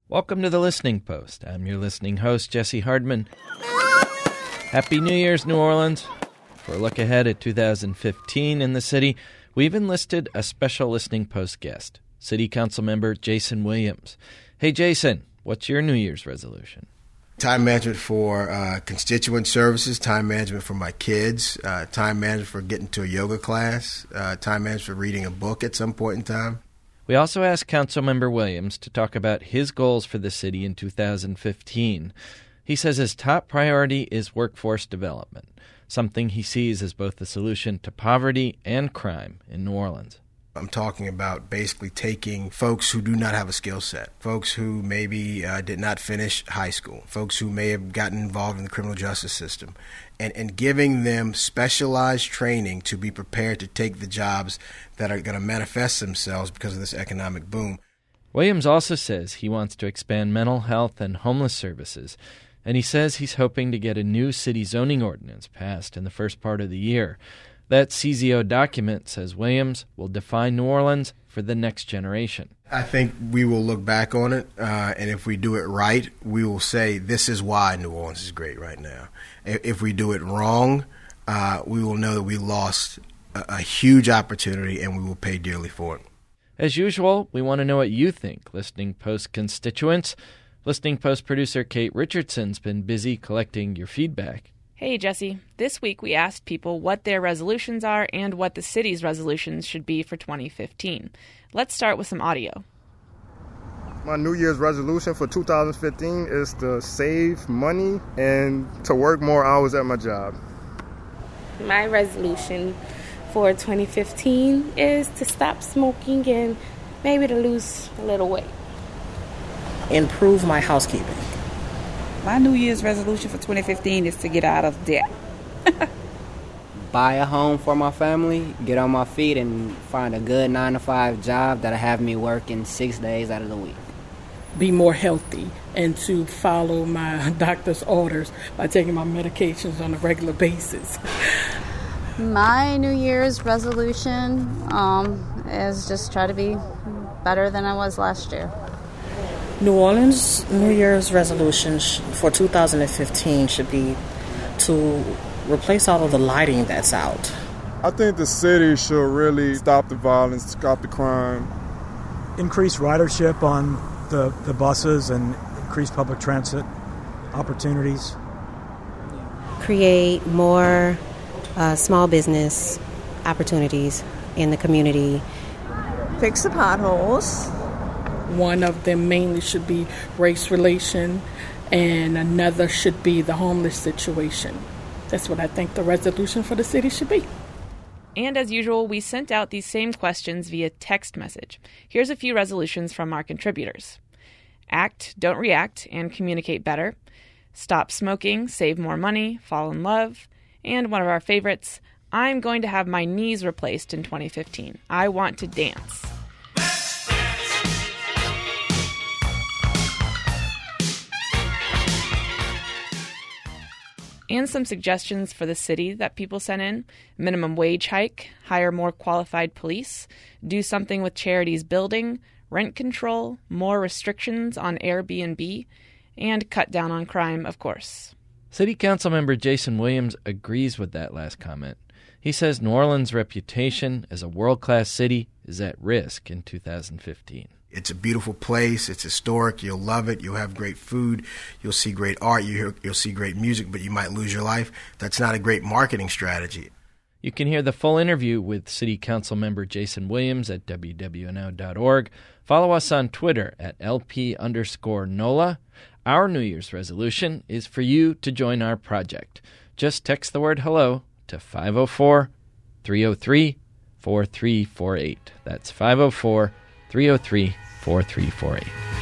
Welcome to The Listening Post. I'm your listening host, Jesse Hardman. Happy New Year's, New Orleans. For a look ahead at 2015 in the city, we've enlisted a special Listening Post guest, City Council member Jason Williams. Hey, Jason, what's your New Year's resolution? Time management for constituent services, time management for my kids, time management for getting to a yoga class, time management for reading a book at some point in time. We also asked Councilmember Williams to talk about his goals for the city in 2015. He says his top priority is workforce development, something he sees as both the solution to poverty and crime in New Orleans. I'm talking about basically taking folks who do not have a skill set, folks who maybe did not finish high school, folks who may have gotten involved in the criminal justice system, and giving them specialized training to be prepared to take the jobs that are going to manifest themselves because of this economic boom. Williams also says he wants to expand mental health and homeless services, and he says he's hoping to get a new city zoning ordinance passed in the first part of the year. That CZO document, says Williams, will define New Orleans for the next generation. I think we will look back on it, and if we do it right, we will say this is why New Orleans is great right now. If we do it wrong, we will know that we lost a huge opportunity, and we will pay dearly for it. As usual, we want to know what you think, Listening Post constituents. Listening Post producer Kate Richardson's been busy collecting your feedback. Hey, Jesse. This week we asked people what their resolutions are and what the city's resolutions should be for 2015. Let's start with some audio. My New Year's resolution for 2015 is to save money and to work more hours at my job. My resolution for 2015 is to stop smoking and maybe to lose a little weight. Improve my housekeeping. My New Year's resolution for 2015 is to get out of debt. Buy a home for my family, get on my feet, and find a good 9-to-5 job that'll have me working 6 days out of the week. Be more healthy and to follow my doctor's orders by taking my medications on a regular basis. My New Year's resolution is just try to be better than I was last year. New Orleans' New Year's resolution for 2015 should be to replace all of the lighting that's out. I think the city should really stop the violence, stop the crime. Increase ridership on the buses and increase public transit opportunities. Create more small business opportunities in the community. Fix the potholes. One of them mainly should be race relation, and another should be the homeless situation. That's what I think the resolution for the city should be. And as usual, we sent out these same questions via text message. Here's a few resolutions from our contributors. Act, don't react, and communicate better. Stop smoking, save more money, fall in love. And one of our favorites, I'm going to have my knees replaced in 2015. I want to dance. And some suggestions for the city that people sent in. Minimum wage hike, hire more qualified police, do something with charities building, rent control, more restrictions on Airbnb, and cut down on crime, of course. City Council member Jason Williams agrees with that last comment. He says New Orleans' reputation as a world-class city is at risk in 2015. It's a beautiful place. It's historic. You'll love it. You'll have great food. You'll see great art. You'll see great music, but you might lose your life. That's not a great marketing strategy. You can hear the full interview with City Council member Jason Williams at WWNO.org. Follow us on Twitter at LP_NOLA. Our New Year's resolution is for you to join our project. Just text the word hello to 504-303-4348. That's 504-303-4348.